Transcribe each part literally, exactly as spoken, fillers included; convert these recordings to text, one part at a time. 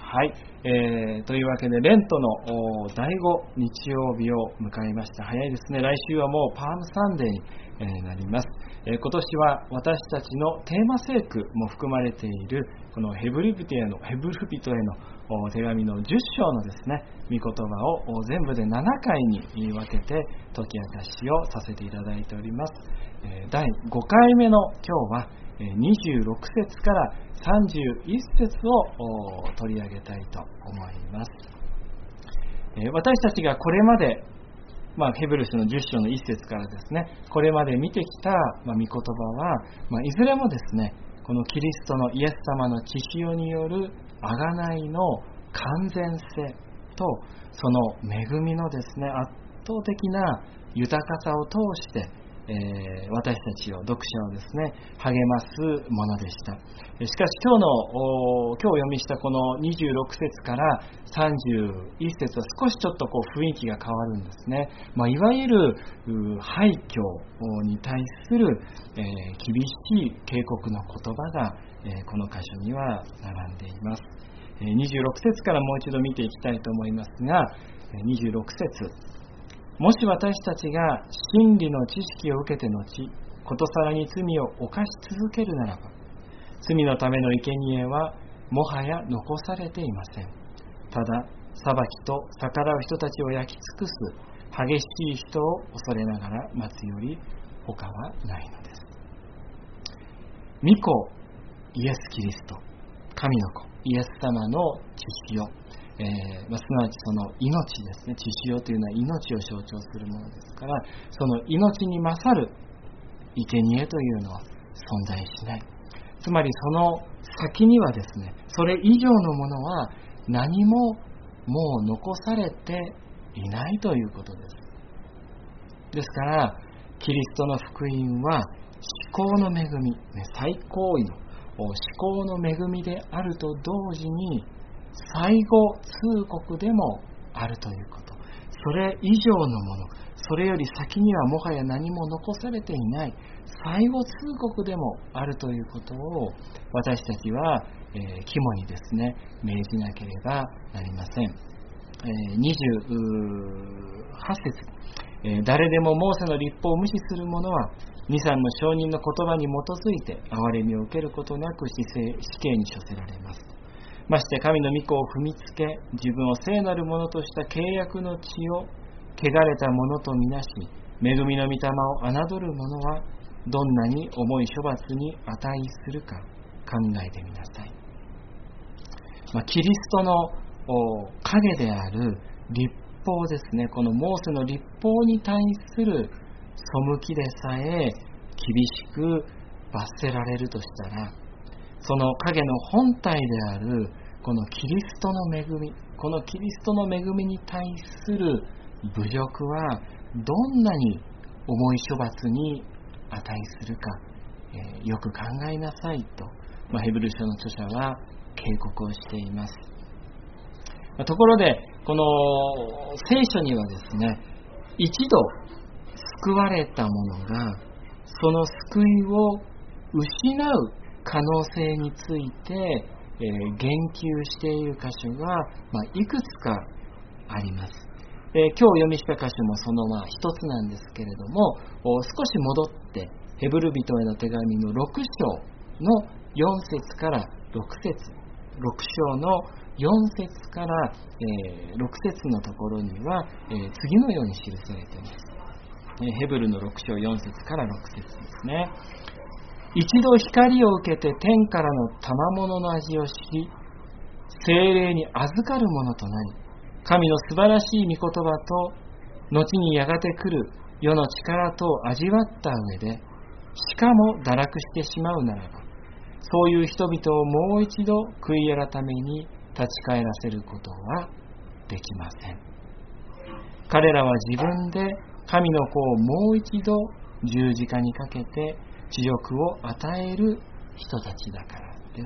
はい、えー、というわけでレントのだいご日曜日を迎えました。早いですね。来週はもうパームサンデーに、えー、なります。えー、今年は私たちのテーマ聖句も含まれているこのヘブル人へのヘブル人への手紙のじゅっ章のですね御言葉を全部でななかいに分けて解き明かしをさせていただいております。えー、だいごかいめの今日はにじゅうろく節からさんじゅういち節を取り上げたいと思います。私たちがこれまで、まあ、ヘブル書のじゅっ章のいち節からですね、これまで見てきた、まあ、御言葉は、まあ、いずれもですね、このキリストのイエス様の血潮による贖いの完全性と、その恵みのですね、圧倒的な豊かさを通してえー、私たちを読者をですね励ますものでした。しかし今日の今日読みしたこのにじゅうろく節からさんじゅういち節は少しちょっとこう雰囲気が変わるんですね。まあ、いわゆる廃墟に対する、えー、厳しい警告の言葉が、えー、この箇所には並んでいます。にじゅうろく節からもう一度見ていきたいと思いますが、にじゅうろく節、もし私たちが真理の知識を受けて後、ことさらに罪を犯し続けるならば、罪のための生贄はもはや残されていません。ただ、裁きと逆らう人たちを焼き尽くす激しい人を恐れながら待つより他はないのです。御子イエス・キリスト、神の子イエス様の血潮、えーまあ、すなわちその命ですね。血潮というのは命を象徴するものですから、その命に勝る生贄というのは存在しない。つまりその先にはですね、それ以上のものは何ももう残されていないということです。ですからキリストの福音は至高の恵み、最高位の至高の恵みであると同時に最後通告でもあるということ。それ以上のもの、それより先にはもはや何も残されていない最後通告でもあるということを私たちは、えー、肝にですね銘じなければなりません。えー、にじゅうはち節、えー、誰でもモーセの律法を無視する者は二三の証人の言葉に基づいて憐れみを受けることなく死刑に処せられます。まして神の御子を踏みつけ、自分を聖なるものとした契約の血を汚れたものとみなし、恵みの御霊を侮る者はどんなに重い処罰に値するか考えてみなさい。まあ、キリストの影である律法ですね。このモーセの律法に対する背きでさえ厳しく罰せられるとしたら、その影の本体であるこのキリストの恵み、このキリストの恵みに対する侮辱はどんなに重い処罰に値するか、えー、よく考えなさいと、まあ、ヘブル書の著者は警告をしています。まあ、ところでこの聖書にはですね、一度救われた者がその救いを失う可能性について、えー、言及している箇所が、まあ、いくつかあります。えー、今日読みした箇所もそのまあ一つなんですけれども、少し戻ってヘブル人への手紙のろく章のよん節からろく節、ろく章のよん節から、えー、ろく節のところには、えー、次のように記されています。えー、ヘブルのろく章よん節からろく節ですね。一度光を受けて天からの賜物の味を知り、聖霊に預かるものとなり、神の素晴らしい御言葉と後にやがて来る世の力とを味わった上で、しかも堕落してしまうならば、そういう人々をもう一度悔い改めに立ち返らせることはできません。彼らは自分で神の子をもう一度十字架にかけて地獄を与える人たちだからです。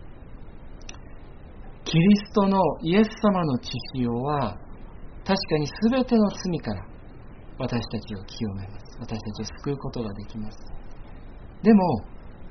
キリストのイエス様の血潮は確かに全ての罪から私たちを清めます。私たちを救うことができます。でも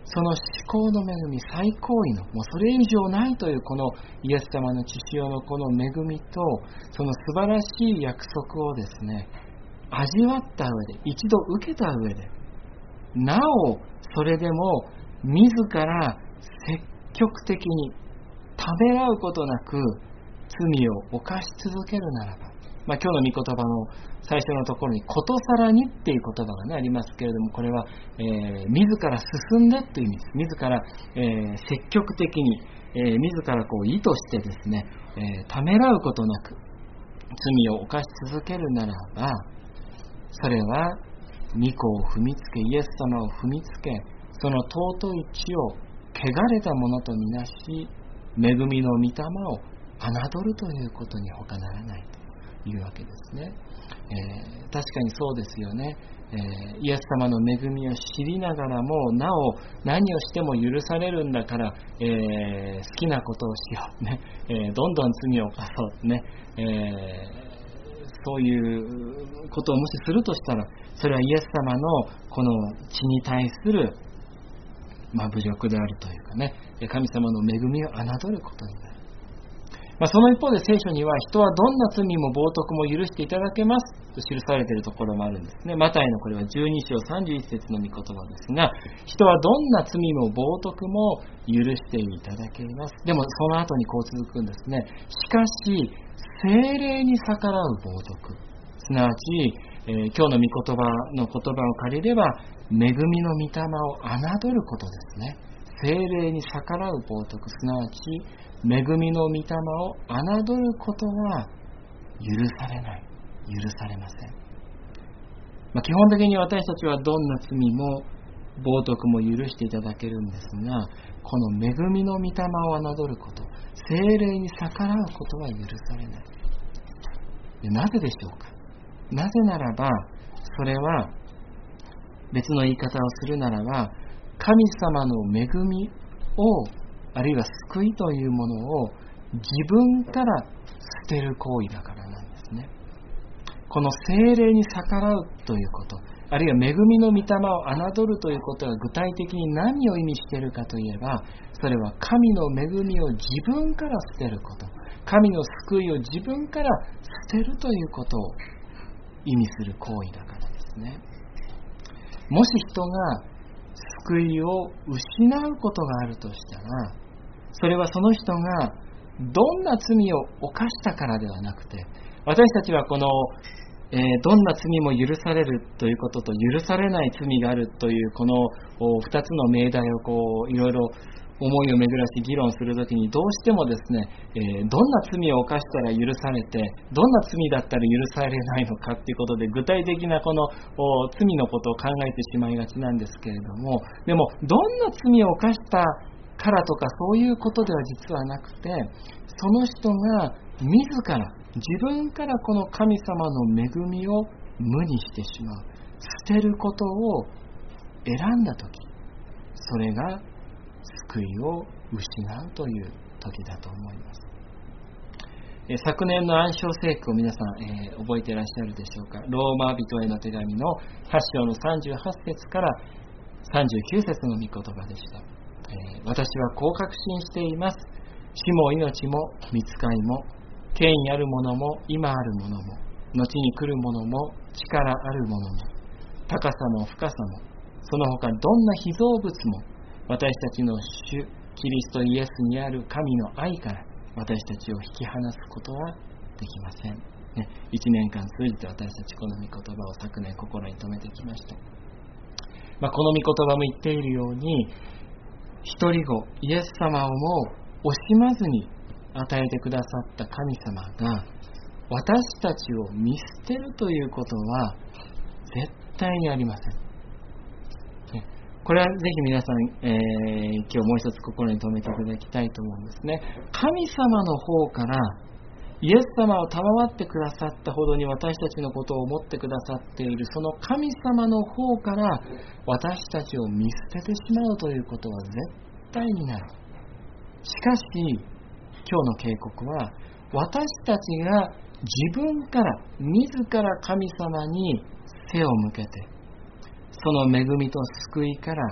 その至高の恵み、最高位の、もうそれ以上ないというこのイエス様の血潮のこの恵みと、その素晴らしい約束をですね、味わった上で、一度受けた上で、なおそれでも自ら積極的にためらうことなく罪を犯し続けるならば、まあ、今日の御言葉の最初のところにことさらにっていう言葉が、ね、ありますけれども、これは、えー、自ら進んでという意味です。自ら、えー、積極的に、えー、自らこう意図してですね、えー、ためらうことなく罪を犯し続けるならば、それは御子を踏みつけ、イエス様を踏みつけ、その尊い血を汚れたものとみなし、恵みの御霊を侮るということに他ならないというわけですね。えー、確かにそうですよね。えー、イエス様の恵みを知りながらも、なお何をしても許されるんだから、えー、好きなことをしよう、ねえー、どんどん罪を犯そう、ねえーそういうことをもしするとしたら、それはイエス様のこの血に対する、まあ、侮辱であるというかね、神様の恵みを侮ることになる。まあ、その一方で聖書には、人はどんな罪も冒涜も許していただけますと記されているところもあるんですね。マタイのこれはじゅうに章さんじゅういち節の御言葉ですが、人はどんな罪も冒涜も許していただけます。でもその後にこう続くんですね。しかし聖霊に逆らう冒涜、すなわち、えー、今日の御言葉の言葉を借りれば、恵みの御霊を侮ることですね。聖霊に逆らう冒涜、すなわち恵みの御霊を侮ることは許されない、許されません。まあ、基本的に私たちはどんな罪も冒涜も許していただけるんですが、この恵みの御霊を侮ること、聖霊に逆らうことは許されない。で、なぜでしょうか。なぜならば、それは別の言い方をするならば、神様の恵みを、あるいは救いというものを自分から捨てる行為だからなんですね。この聖霊に逆らうということ、あるいは恵みの御霊を侮るということが具体的に何を意味しているかといえば、それは神の恵みを自分から捨てること、神の救いを自分から捨てるということを意味する行為だからですね。もし人が救いを失うことがあるとしたら、それはその人がどんな罪を犯したからではなくて、私たちはこの、えー、どんな罪も許されるということと許されない罪があるというこのふたつの命題をこういろいろ思いを巡らし議論するときに、どうしてもですね、えー、どんな罪を犯したら許されて、どんな罪だったら許されないのかということで、具体的なこの罪のことを考えてしまいがちなんですけれども、でもどんな罪を犯したからとかそういうことでは実はなくて、その人が自ら自分からこの神様の恵みを無にしてしまう、捨てることを選んだとき、それが救いを失うという時だと思います。え昨年の暗唱聖句を皆さん、えー、覚えていらっしゃるでしょうか。ローマ人への手紙のはち章のさんじゅうはち節からさんじゅうきゅう節の御言葉でした。えー、私はこう確信しています。死も命も御使いも権威あるものも今あるものも後に来るものも力あるものも高さも深さもその他どんな被造物も私たちの主キリストイエスにある神の愛から私たちを引き離すことはできません、ね、いちねんかん通じて私たちこの御言葉を昨年心に留めてきました。まあ、この御言葉も言っているように、一人子イエス様をも惜しまずに与えてくださった神様が私たちを見捨てるということは絶対にありません。これはぜひ皆さん、えー、今日もう一つ心に留めていただきたいと思うんですね。神様の方からイエス様を賜ってくださったほどに私たちのことを思ってくださっているその神様の方から私たちを見捨ててしまうということは絶対にない。しかし今日の警告は、私たちが自分から自ら神様に背を向けて、その恵みと救いから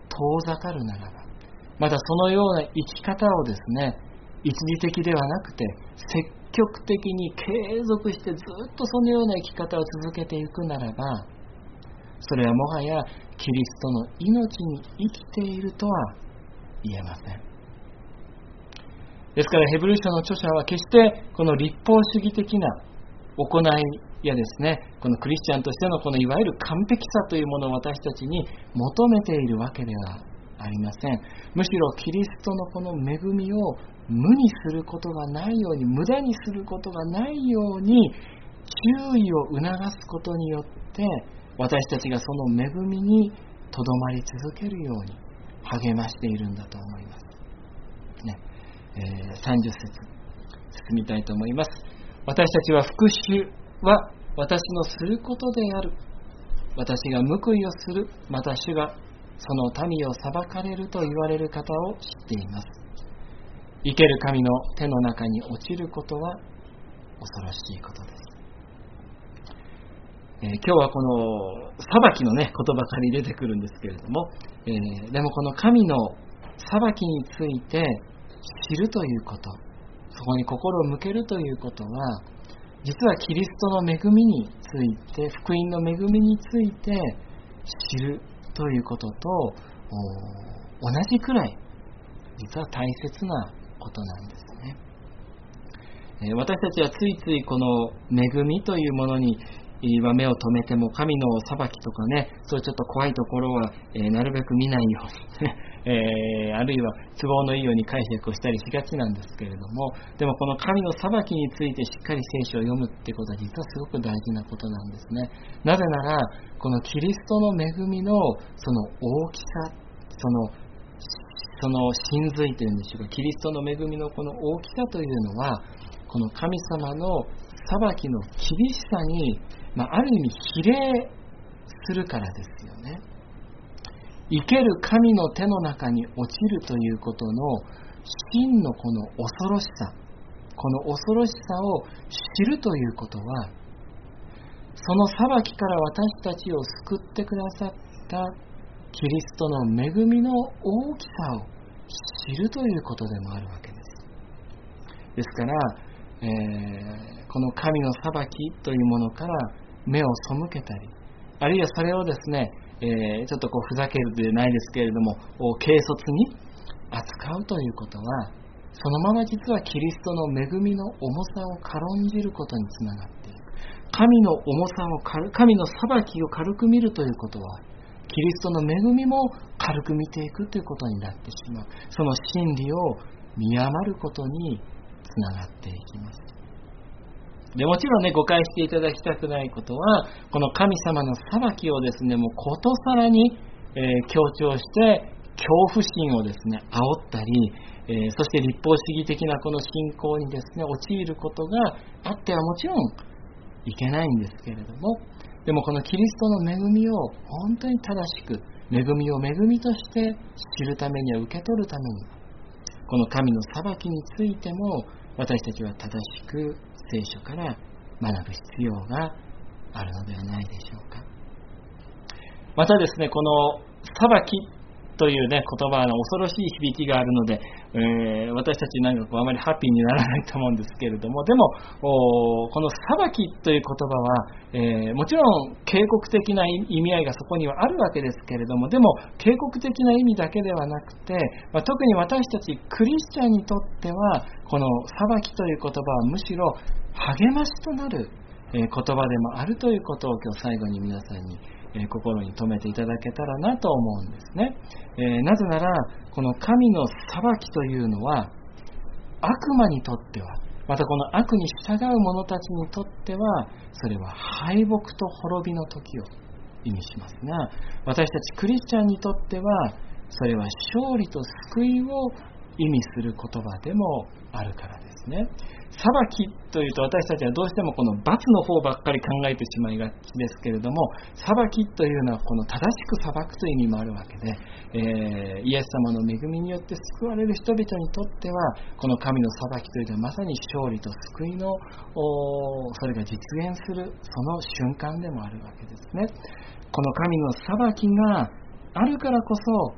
遠ざかるならば、またそのような生き方をですね、一時的ではなくて積極的に継続してずっとそのような生き方を続けていくならば、それはもはやキリストの命に生きているとは言えません。ですからヘブル書の著者は決してこの立法主義的な行いやですね、このクリスチャンとしてのこのいわゆる完璧さというものを私たちに求めているわけではありません。むしろキリストのこの恵みを無にすることがないように、無駄にすることがないように注意を促すことによって、私たちがその恵みにとどまり続けるように励ましているんだと思います、ねえー、さんじゅっ節進みたいと思います。私たちは復讐は私のすることである。私が報いをする。また主がその民を裁かれると言われる方を知っています。生ける神の手の中に落ちることは恐ろしいことです。えー、今日はこの裁きの、ね、言葉から出てくるんですけれども、えー、でもこの神の裁きについて知るということ、そこに心を向けるということは、実はキリストの恵みについて、福音の恵みについて知るということと同じくらい実は大切なことなんですね。えー、私たちはついついこの恵みというものに目を留めても、神の裁きとかね、そういうちょっと怖いところは、えー、なるべく見ないように、ねえー、あるいは都合のいいように解釈をしたりしがちなんですけれども、でもこの神の裁きについてしっかり聖書を読むってことは実はすごく大事なことなんですね。なぜならこのキリストの恵みのその大きさ、そのその真髄というんでしょうか、キリストの恵みのこの大きさというのは、この神様の裁きの厳しさに、まあ、ある意味比例するからですよね。生ける神の手の中に落ちるということの真のこの恐ろしさ、この恐ろしさを知るということは、その裁きから私たちを救ってくださったキリストの恵みの大きさを知るということでもあるわけです。ですから、えー、この神の裁きというものから目を背けたり、あるいはそれをですね、えー、ちょっとこうふざけるでないですけれども、軽率に扱うということは、そのまま実はキリストの恵みの重さを軽んじることにつながっている。神の重さを軽、神の裁きを軽く見るということは、キリストの恵みも軽く見ていくということになってしまう。その真理を見余ることにつながっていきます。でもちろんね、誤解していただきたくないことは、この神様の裁きをですね、もうことさらに、えー、強調して恐怖心をですね煽ったり、えー、そして立法主義的なこの信仰にですね陥ることがあってはもちろんいけないんですけれども、でもこのキリストの恵みを本当に正しく、恵みを恵みとして知るためには、受け取るためには、この神の裁きについても私たちは正しく聖書から学ぶ必要があるのではないでしょうか。またですね、この裁きという、ね、言葉の恐ろしい響きがあるので、えー、私たちなんかこうあまりハッピーにならないと思うんですけれども、でもこの裁きという言葉は、えー、もちろん警告的な意味合いがそこにはあるわけですけれども、でも警告的な意味だけではなくて、まあ、特に私たちクリスチャンにとってはこの裁きという言葉はむしろ励ましとなる言葉でもあるということを今日最後に皆さんに心に留めていただけたらなと思うんですね。えー、なぜならこの神の裁きというのは悪魔にとっては、またこの悪に従う者たちにとっては、それは敗北と滅びの時を意味しますが、私たちクリスチャンにとってはそれは勝利と救いを意味する言葉でもあるからですね。裁きというと私たちはどうしてもこの罰の方ばっかり考えてしまいがちですけれども、裁きというのはこの正しく裁くという意味もあるわけで、えー、イエス様の恵みによって救われる人々にとってはこの神の裁きというのはまさに勝利と救いのそれが実現するその瞬間でもあるわけですね。この神の裁きがあるからこそ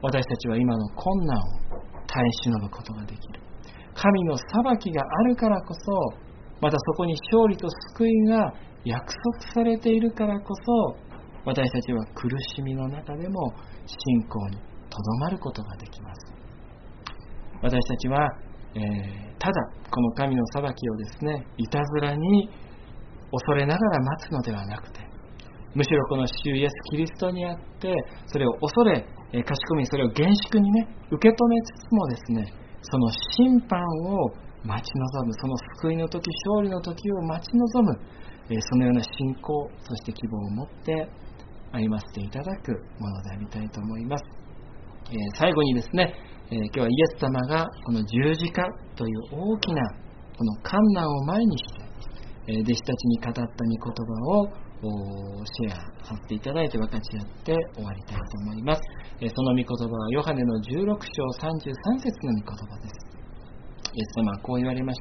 私たちは今の困難を耐え忍ぶことができる。神の裁きがあるからこそ、またそこに勝利と救いが約束されているからこそ、私たちは苦しみの中でも信仰にとどまることができます。私たちは、えー、ただこの神の裁きをですね、いたずらに恐れながら待つのではなくて、むしろこの主イエスキリストにあってそれを恐れ、えー、かしこみそれを厳粛にね受け止めつつもですね、その審判を待ち望む、その救いの時、勝利の時を待ち望む、えー、そのような信仰、そして希望を持って歩ませていただくものでありたいと思います。えー、最後にですね、えー、今日はイエス様がこの十字架という大きなこの困難を前にして、えー、弟子たちに語った御言葉をシェアさせていただいて分かち合って終わりたいと思います。えー、その御言葉はヨハネのじゅうろく章さんじゅうさん節の御言葉です。イエス様はこう言われました。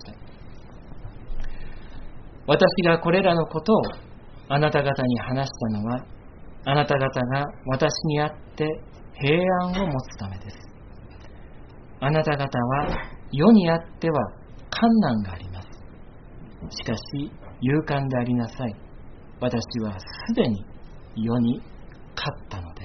私がこれらのことをあなた方に話したのは、あなた方が私にあって平安を持つためです。あなた方は世にあっては困難があります。しかし勇敢でありなさい。私はすでに世に勝ったのです。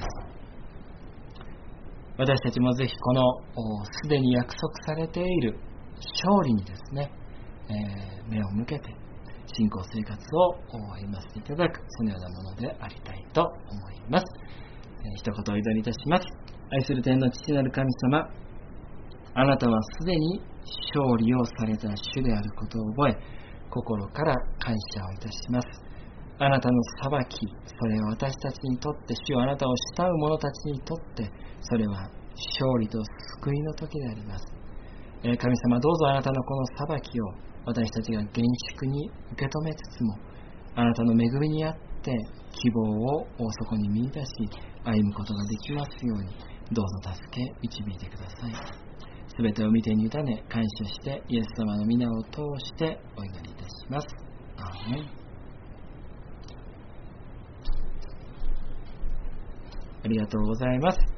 私たちもぜひこのすでに約束されている勝利にですね、えー、目を向けて信仰生活を歩ませていただく、そのようなものでありたいと思います。えー、一言お祈りいたします。愛する天の父なる神様、あなたはすでに勝利をされた主であることを覚え、心から感謝をいたします。あなたの裁き、それは私たちにとって、主よあなたを慕う者たちにとって、それは勝利と救いの時であります。えー、神様、どうぞあなたのこの裁きを私たちが厳粛に受け止めつつも、あなたの恵みにあって希望をそこに見出し歩むことができますように、どうぞ助け導いてください。すべてを見てに委ね感謝してイエス様の皆を通してお祈りいたします。アーメン。ありがとうございます。